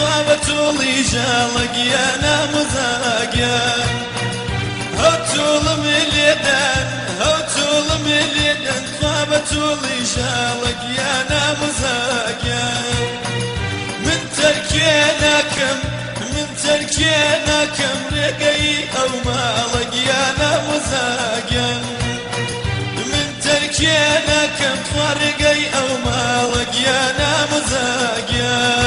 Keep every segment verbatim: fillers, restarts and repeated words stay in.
طابتولي جالك يا نامزاقيا هوتول مليدن هوتول مليدن طابتولي جالك يا نامزاقيا من تركيناكم من تركيناكم رقي أو مالك يا نامزاقيا من تركيناكم فرقي أو مالك يا نامزاقيا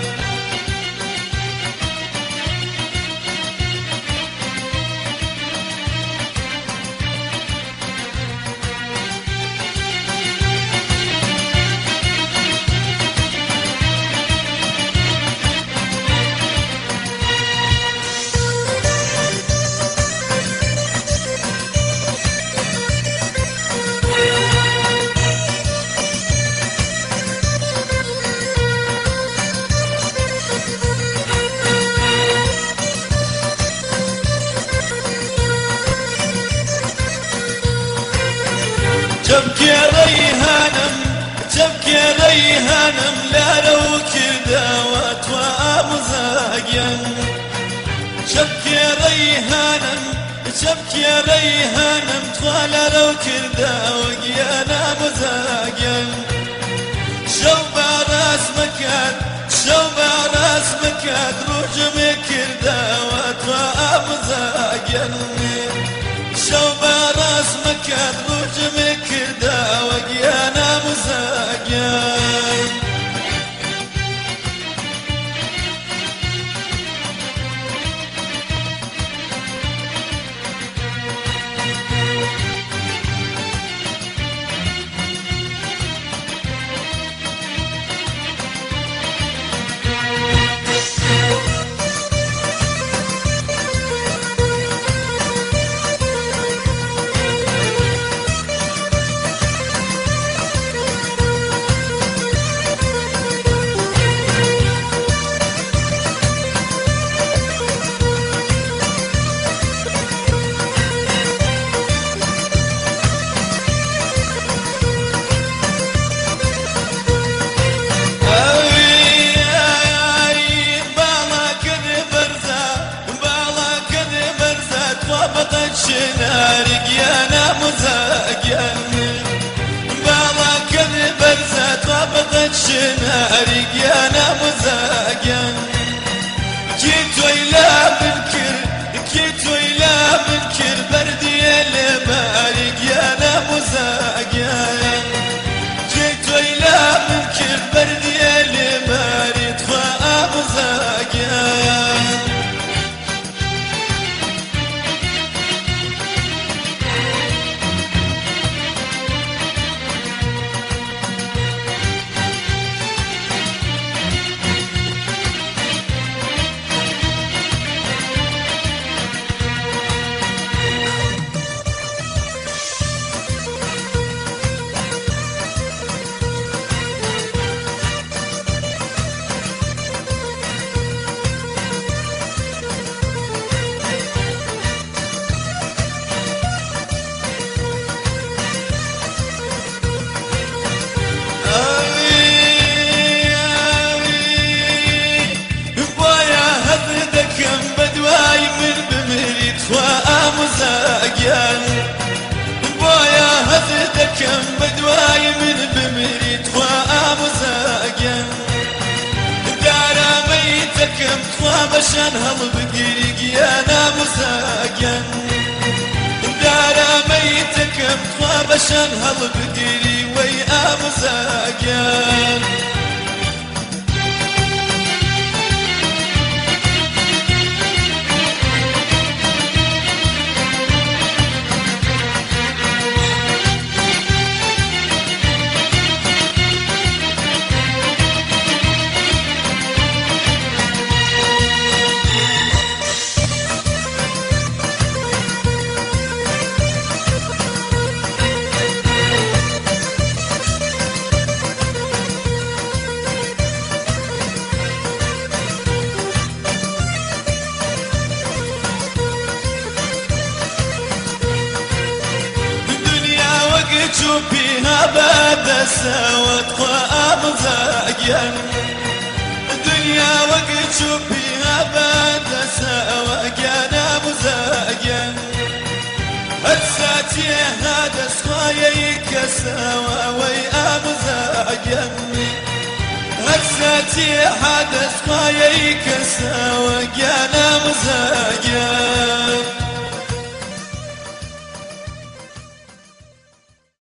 تبكي ريهانم تبكي ريهانم لا لو كذا وتوامزاقيا تبكي ريهانم تبكي ريهانم طال لو كذا وقيانا مزاقيا شوبا راس مكان شوبا راس مكان رجم كذا وتوامزاقيا شوبا راس مكان رجم كذا وقيانا مزاقيا شنارك يا نامزاقيا بالا كذ برزت وابغت شنارك يا نامزاقيا كيتو إلى منكر كيتو إلى منكر بردي المالك يا نامزاقيا كيتو إلى منكر بردي المالك وامزاقيا بويا هزدكم بدواي من بمريت وامزاقيا دارا ميتكم خوابشان هل بقيريق يا نامزاقيا دارا ميتكم خوابشان هل بقيري وي امزاقيا شوفيها بعد سوت وامزاقيا دنيا وقت بها بعد سوا كان مزاجا هساتي هذا سخايك سوا ويا مزاجا هساتي هذا سخايك سوا كان مزاجا